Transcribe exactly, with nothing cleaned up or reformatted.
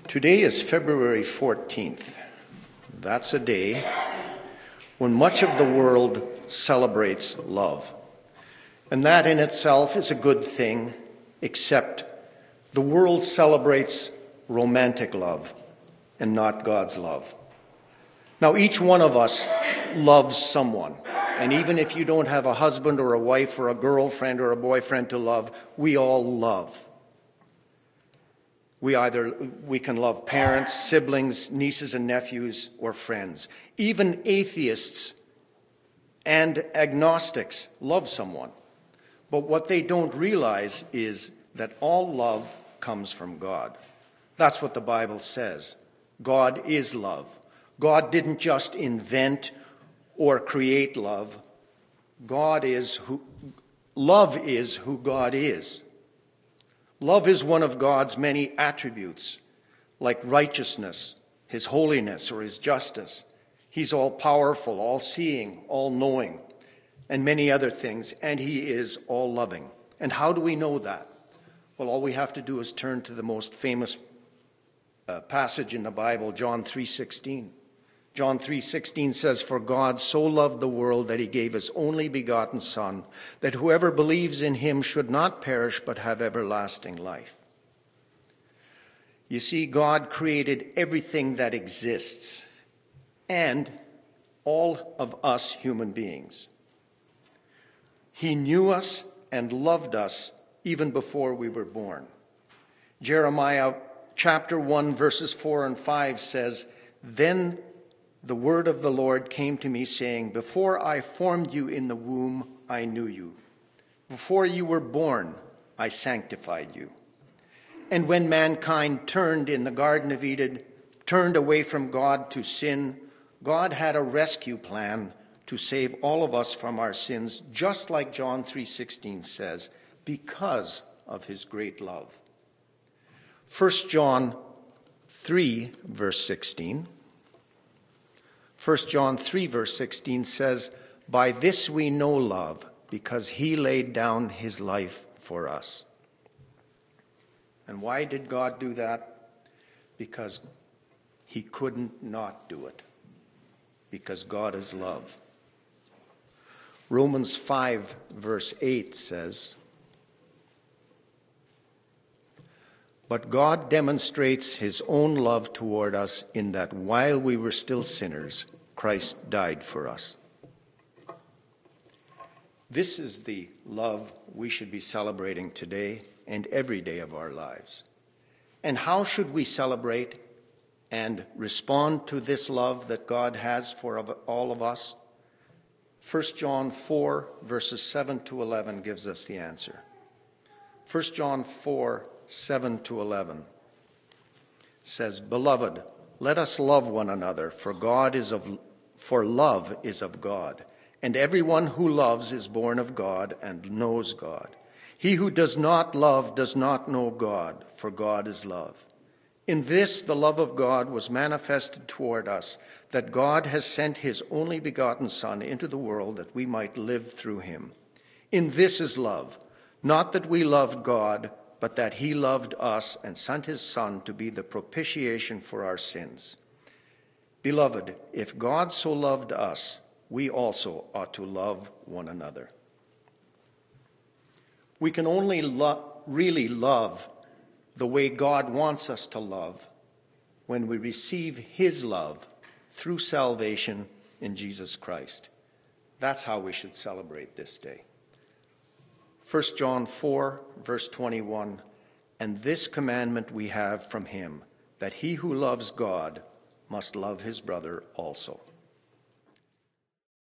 Today is February fourteenth. That's a day when much of the world celebrates love. And that in itself is a good thing, except the world celebrates romantic love and not God's love. Now, each one of us loves someone. And even if you don't have a husband or a wife or a girlfriend or a boyfriend to love, we all love. We either we can love parents, siblings, nieces and nephews, or friends. Even atheists and agnostics love someone. But what they don't realize is that all love comes from God. That's what the Bible says. God is love. God didn't just invent or create love. God is who love is who God is. Love is one of God's many attributes, like righteousness, his holiness, or his justice. He's all-powerful, all-seeing, all-knowing, and many other things, and he is all-loving. And how do we know that? Well, all we have to do is turn to the most famous uh, passage in the Bible, John three sixteen. John three sixteen says, "For God so loved the world that he gave his only begotten Son, that whoever believes in him should not perish but have everlasting life." You see, God created everything that exists, and all of us human beings. He knew us and loved us even before we were born. Jeremiah chapter one, verses four and five says, "Then the word of the Lord came to me, saying, Before I formed you in the womb, I knew you. Before you were born, I sanctified you." And when mankind turned in the Garden of Eden, turned away from God to sin, God had a rescue plan to save all of us from our sins, just like John three sixteen says, because of his great love. First John three, verse sixteen. First John three, verse sixteen says, "By this we know love, because he laid down his life for us." And why did God do that? Because he couldn't not do it. Because God is love. Romans five, verse eight says, "But God demonstrates his own love toward us in that while we were still sinners, Christ died for us." This is the love we should be celebrating today and every day of our lives. And how should we celebrate and respond to this love that God has for all of us? First John four, verses seven to eleven gives us the answer. First John four, seven to eleven says, "Beloved, let us love one another, for God is of for love is of God, and everyone who loves is born of God and knows God. He who does not love does not know God, for God is love. In this the love of God was manifested toward us, that God has sent his only begotten Son into the world that we might live through him. In this is love, not that we loved God, but that he loved us and sent his Son to be the propitiation for our sins. Beloved, if God so loved us, we also ought to love one another." We can only lo- really love the way God wants us to love when we receive his love through salvation in Jesus Christ. That's how we should celebrate this day. First John four, verse twenty-one, "And this commandment we have from him, that he who loves God must love his brother also."